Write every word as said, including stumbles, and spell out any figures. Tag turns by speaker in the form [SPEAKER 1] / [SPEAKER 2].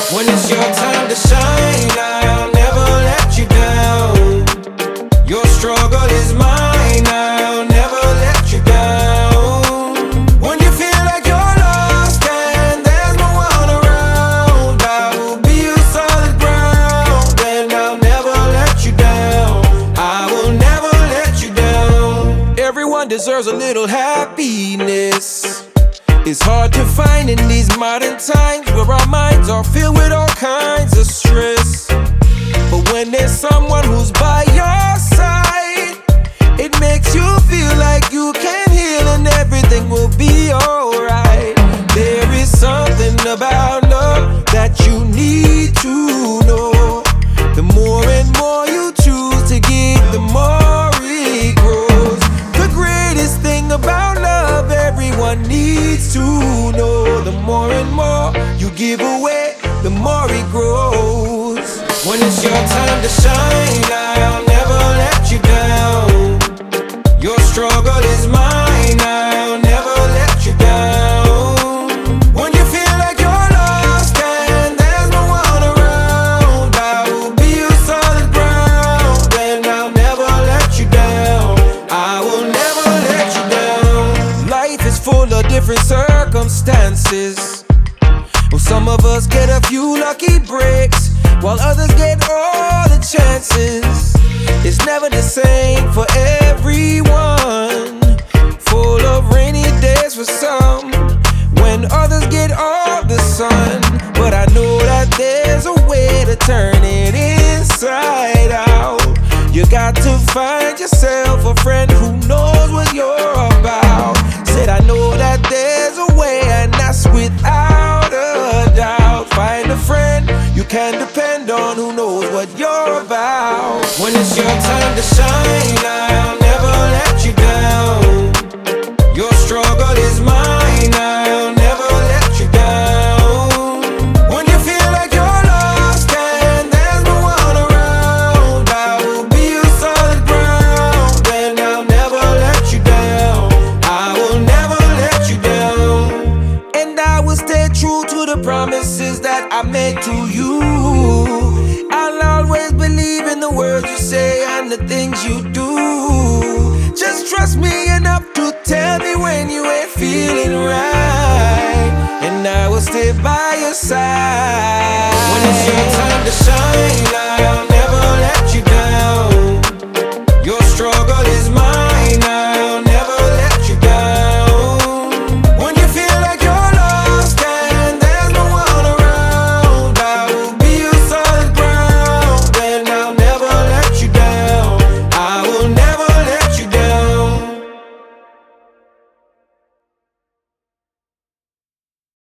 [SPEAKER 1] When it's your time to shine, I'll never let you down. Your struggle is mine, I'll never let you down. When you feel like you're lost and there's no one around, I will be your solid ground, and I'll never let you down. I will never let you down. Everyone deserves a little happiness. It's hard to find in these modern times where our minds are filled with all kinds of stress. But when there's someone who's by your side, it makes you feel like you can heal and everything will be alright. There is something about love that you need to know. The more and more you choose to give, the more it grows. The greatest thing about love everyone needs to know. The more and more you give away, the more it grows. When it's your time to shine, I'll never let you down. Your struggle is mine, I'll never let you down. When you feel like you're lost and there's no one around, I will be your solid ground, and I'll never let you down. I will never let you down. Life is full of different circumstances. Well, some of us get a few lucky breaks, while others get all the chances. It's never the same for everyone. Full of rainy days for some, when others get all the sun. But I know that there's a way to turn it inside out. You got to find yourself a friend who knows what you're about. Said I know that there's a way, and that's without a doubt. Find a friend you can depend on who knows what you're about. When it's your time to shine, I'll never let you down. Your struggle is mine, I'll never let you down. When you feel like you're lost and there's no one around, I will be your solid ground, and I'll never let you down. I will never let you down. And I will stay true to the promises that I made to you. I'll always believe in the words you say and the things you do. Just trust me enough to tell me when you ain't feeling right, and I will stay by your side. When it's your time to shine, I'll never let you down. Your struggle is mine,